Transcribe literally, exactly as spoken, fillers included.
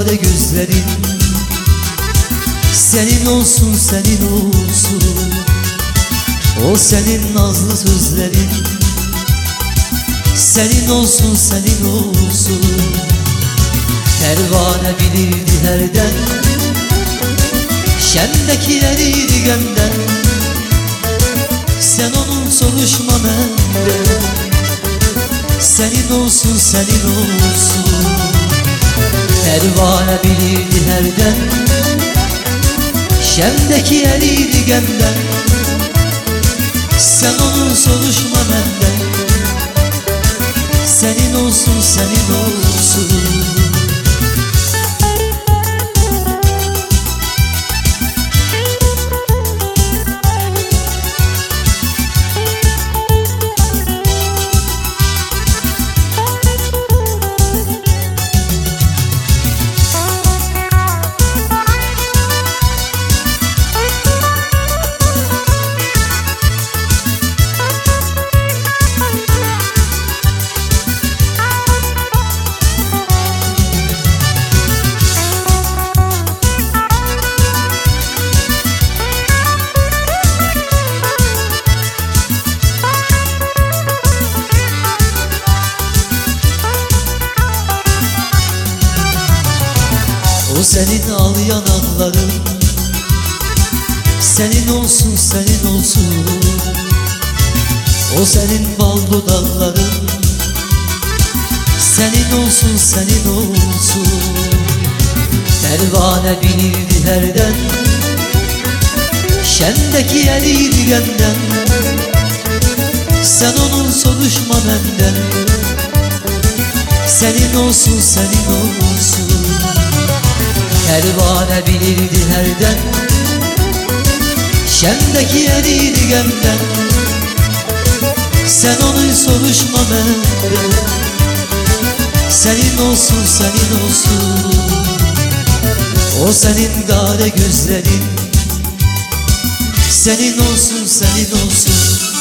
gare gözlerin, senin olsun senin olsun. O senin nazlı sözlerin, senin olsun senin olsun. Pervane bilirdi herden, şendeki eriydi gemden. Sen onun soruşma benden, senin olsun senin olsun. Pervane bilirdi herden, şendeki eriydi gemden. Sen onun soruşma benden, senin olsun senin olsun. O senin al yanakların, senin olsun senin olsun. O senin bal dudakların, senin olsun senin olsun. Pervane bilirdi herden, şendeki eriydi gemden. Sen onun soruşma benden, senin olsun senin olsun. Pervane bilirdi herden, şendeki eriydi gemden. Sen onu soruşma benden, senin olsun senin olsun. O senin gare gözlerin, senin olsun senin olsun.